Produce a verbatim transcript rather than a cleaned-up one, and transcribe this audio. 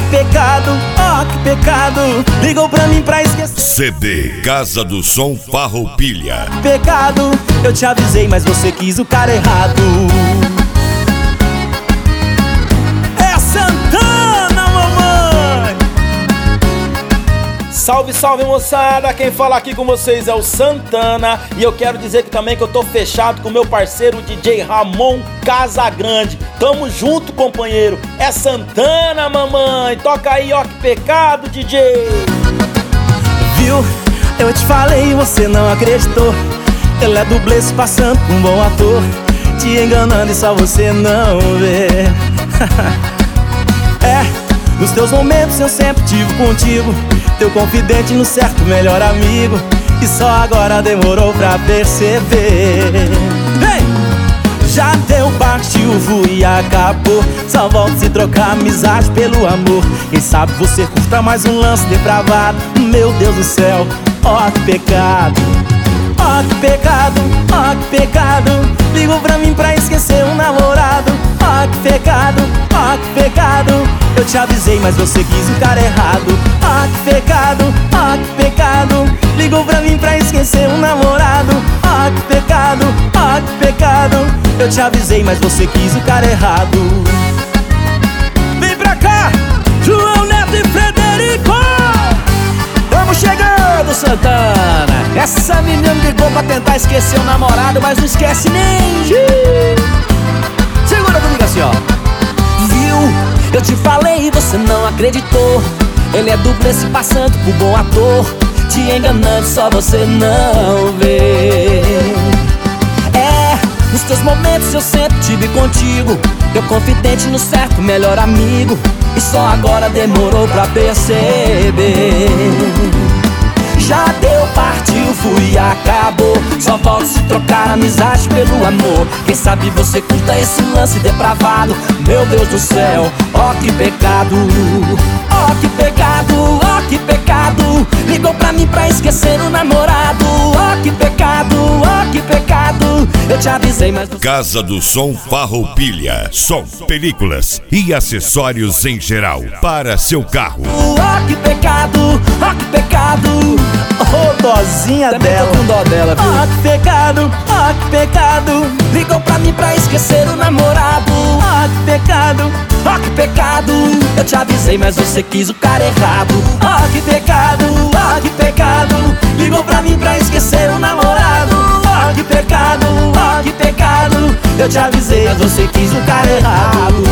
que pecado, ó que pecado. Ligou pra mim pra esquecer. C D Casa do Som Farroupilha. Pecado, eu te avisei, mas você quis o cara errado. É Santana, mamãe. Salve, salve, moçada, quem fala aqui com vocês é o Santana. E eu quero dizer que também que eu tô fechado com o meu parceiro D J Ramon Casagrande. Tamo junto, companheiro. É Santana, mamãe. Toca aí, ó que pecado, D J. Viu? Eu te falei e você não acreditou. Ele é dublê se passando por um bom ator, te enganando e só você não vê. É, nos teus momentos eu sempre tive contigo, teu confidente no certo, melhor amigo. E só agora demorou pra perceber. Vem! Já deu, partiu, fui e acabou. Só volta se trocar amizade pelo amor. Quem sabe você curta mais um lance depravado. Meu Deus do céu, ó que pecado. Ó que pecado, ó que pecado. Ligou pra mim pra esquecer um namorado. Ó que pecado, ó que pecado. Eu te avisei, mas você quis o cara errado. Ó que pecado, ó que pecado. Ligou pra mim pra esquecer um namorado. Ó que pecado, ó que pecado. Eu te avisei, mas você quis o cara errado. Vem pra cá, João Neto e Frederico. Vamos chegando, Santana. Essa menina ligou pra tentar esquecer o namorado, mas não esquece nem. Segura comigo assim, ó. Viu? Eu te falei e você não acreditou. Ele é dublê se passando por bom ator, te enganando, só você não vê. É, nos teus momentos eu sempre tive contigo, teu confidente no certo, melhor amigo. E só agora demorou pra perceber. Já deu, partiu, fui e acabou. Só volta se trocar amizade pelo amor. Quem sabe você curta esse lance depravado. Meu Deus do céu, ó que pecado. Ó que pecado, ó que pecado. Ligou pra mim pra esquecer o namorado. Ó que pecado, ó que pecado. Eu te avisei, mas você... Casa do Som Farroupilha. Som, películas e acessórios em geral para seu carro. Ó que pecado, ó que pecado. Ô, dozinha Também dela. tô com dó dela, viu? Ó que pecado, ó que pecado. Ligou pra mim pra esquecer o namorado. Ó que pecado, Ó que pecado. Eu te avisei, mas você quis o cara errado. ó que pecado, ó que pecado. Ligou pra mim pra esquecer o namorado. Ó que pecado, ó que pecado. Eu te avisei, mas você quis o cara errado.